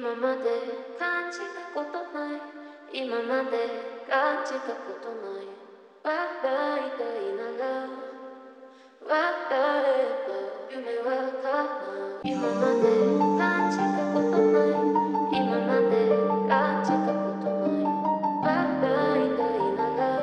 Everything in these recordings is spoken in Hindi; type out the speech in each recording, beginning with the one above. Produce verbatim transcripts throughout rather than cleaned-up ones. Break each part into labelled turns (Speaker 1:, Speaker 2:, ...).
Speaker 1: 今まで感じたことない今まで感じたことない笑いたいなら笑えば夢は叶う今まで感じたことない今まで感じたことない笑いたいなら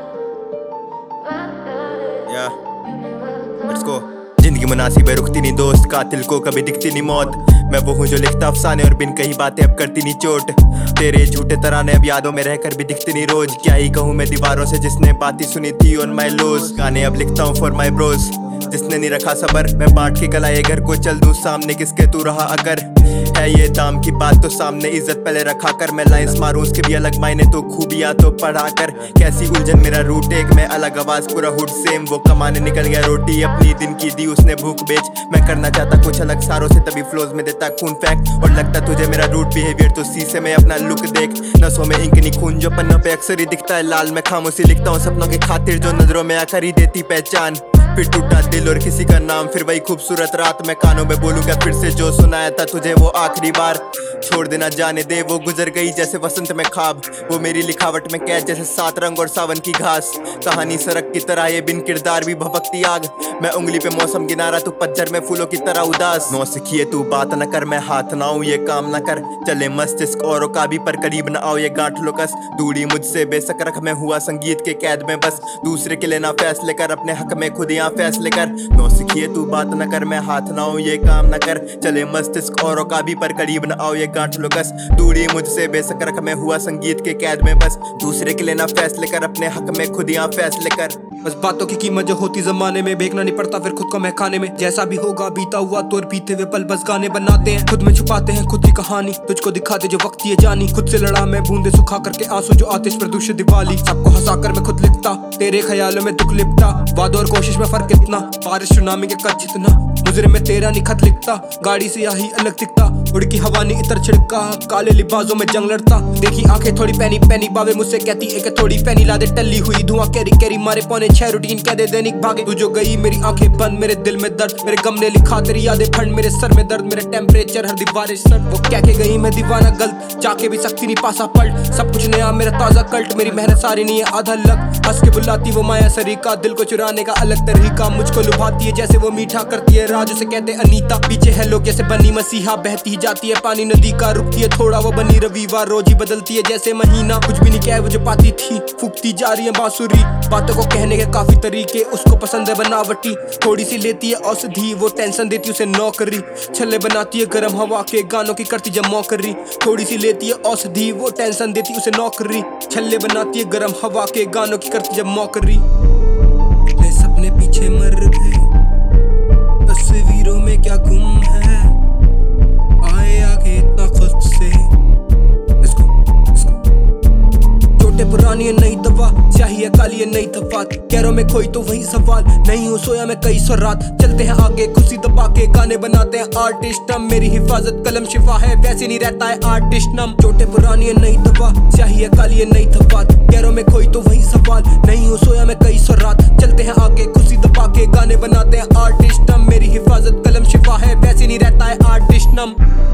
Speaker 1: 笑えば夢は
Speaker 2: Let's go. जिंदगी मुनासिब है रुकती नहीं दोस्त कातिल को कभी दिखती नहीं मौत मैं वो हूँ जो लिखता अफसाने और बिन कही बातें अब करती नहीं चोट तेरे झूठे तराने अब यादों में रहकर भी दिखते नहीं रोज क्या ही कहूँ मैं दीवारों से जिसने बातें सुनी थी ऑन माई लोज गाने अब लिखता हूँ फॉर माई ब्रोज जिसने नहीं रखा सबर मैं बांट के गला ये घर को चल दूँ सामने किसके तू रहा अगर है ये दाम की बात तो सामने इज्जत पहले रखा कर मैं लाइंस मारूं उसके भी अलग मायने तो खूबियां तो पढ़ा कर कैसी उलझन मेरा रूट एक में अलग आवाज पूरा हुड सेम वो कमाने निकल गया रोटी अपनी दिन की दी उसने भूख बेच मैं करना चाहता कुछ अलग सारों से तभी फ्लोज में देता खून फैक्ट और लगता तुझे मेरा रूट बिहेवियर तो शीशे में अपना लुक देख नसों में इंक नहीं खून जो पन्नों पे अक्सर ही दिखता है लाल मैं खामोशी लिखता हूँ सपनों की खातिर जो नजरों में आकर ही देती पहचान फिर टूटा दिल और किसी का नाम फिर वही खूबसूरत रात मैं कानों में बोलूंगा फिर से जो सुनाया था तुझे वो आखिरी बार छोड़ देना जाने दे वो गुजर गई जैसे वसंत में ख्वाब वो मेरी लिखावट में कैद जैसे सात रंग और सावन की घास कहानी सड़क की तरह ये बिन किरदार भी भभकती आग मैं उंगली पे मौसम गिनारा तू पतझर में फूलों की तरह उदास नौ सिखिए तू बात न कर मैं हाथ ना आऊं ये काम न कर चले मस्तिष्क औरों का भी पर करीब न आओ ये गांठ लो कस दूरी मुझसे बेशक रख मैं हुआ संगीत के कैद में बस दूसरे के लेना फैसले कर अपने हक में खुद यहाँ फैसले कर नौ सिखिए तू बात न कर मैं हाथ ना आऊं ये काम न कर चले मस्तिष्क औरों का भी पर करीब न आओ ये गांठ लो कस दूरी मुझसे बेशक रख मैं हुआ संगीत के कैद में बस दूसरे के लेना फैसले कर अपने हक में खुद यहाँ फैसले कर
Speaker 3: बस बातों की कीमत जो होती जमाने में बेचना नहीं पड़ता फिर खुद को महकाने में जैसा भी होगा बीता हुआ तो और बीते हुए पल बस गाने बनाते हैं खुद में छुपाते हैं खुद की कहानी तुझको दिखाते जो वक्त ये जानी खुद से लड़ा मैं बूंदे सुखा करके आंसू जो आतिश पर दूषित दिवाली सबको हंसा कर मैं खुद लिखता तेरे ख्यालों में दुख लिपटा वादों और कोशिश में फर्क इतना बारिश सुनामी के कद जितना मुजरे में तेरा नहीं खत लिखता गाड़ी से यही अलग दिखता उड़ की हवा नहीं इतर छिड़का काले लिबासों में जंग लड़ता देखी आंखें थोड़ी पैनी पैनी बावे मुझसे कहती एक थोड़ी पैनी ला दे टल्ली हुई धुआं कैरी कैरी मारे पौने छह रूटीन कह दे दैनिक भागे तू जो गई मेरी आंखें बंद मेरे दिल में दर्द मेरे गम ने लिखा तेरी यादें फंड मेरे सर में दर्द मेरे टेम्परेचर हर दीवारें सर्द वो कह के गई मैं दीवाना गलत जाके भी सकती नहीं पासा पलट सब कुछ नया मेरा ताजा कल्ट मेरी मेहनत सारी नहीं है आधा लग हंस के बुलाती वो माया सरीका दिल को चुराने का अलग तरीका मुझको लुभाती है जैसे वो मीठा करती है राज से कहते अनीता पीछे है लोग जैसे बनी मसीहा बहती ही जाती है पानी नदी का रुकती है थोड़ा वो बनी रविवार रोज ही बदलती है जैसे महीना कुछ भी नहीं कहे वो जो पाती थी फूकती जा रही है बांसुरी बातों को कहने के काफी तरीके उसको पसंद है बनावटी थोड़ी सी लेती है औषधि वो टेंशन देती उसे नौकरी छल्ले बनाती है गर्म हवा के गानों की करती जब मौकरी थोड़ी सी लेती है औषधि वो टेंशन देती उसे नौकरी छल्ले बनाती है गर्म हवा के गानों की करती जब मौकरी मैं सपने पीछे मर गए तस्वीरों में क्या गुम है आए आगे इतना खुद से इसको, इसको। छोटे पुरानी है नई दवा चाहिए काली है नई दफात कैरों में खोई तो वही सवाल नहीं हो सोया मैं कई सौ रात चलते हैं आगे खुशी दबा के गाने बनाते हैं आर्टिस्ट हम मेरी हिफाजत कलम शिफा है वैसे नहीं रहता है आर्टिस्ट नम छोटे पुरानी है नई दवा चाहिए काली है नई दफात कैरों में खोई तो वही सवाल नहीं हो सोया मैं कई सौ रात चलते हैं आगे खुशी दबा के गाने बनाते हैं आर्टिस्ट हम मेरी हिफाजत कलम शिफा है वैसे नहीं रहता है आर्टिस्ट नम